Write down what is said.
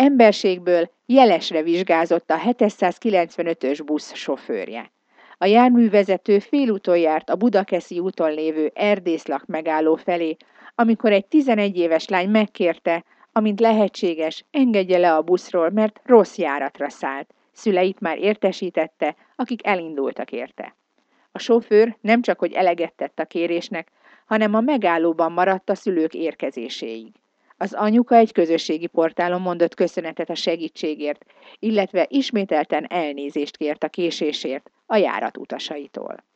emberségből jelesre vizsgázott a 795-ös busz sofőrje. A járművezető félúton járt a Budakeszi úton lévő erdészlak megálló felé, amikor egy 11 éves lány megkérte, amint lehetséges, engedje le a buszról, mert rossz járatra szállt. Szüleit már értesítette, akik elindultak érte. A sofőr nem csak hogy eleget tett a kérésnek, hanem a megállóban maradt a szülők érkezéséig. Az anyuka egy közösségi portálon mondott köszönetet a segítségért, illetve ismételten elnézést kért a késésért a járat utasaitól.